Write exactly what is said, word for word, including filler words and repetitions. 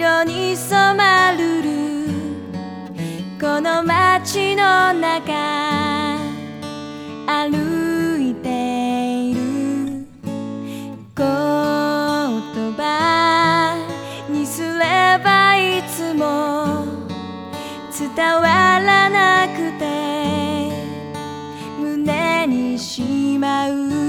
色に染まるるこの街の中歩いている言葉にすればいつも伝わらなくて胸にしまう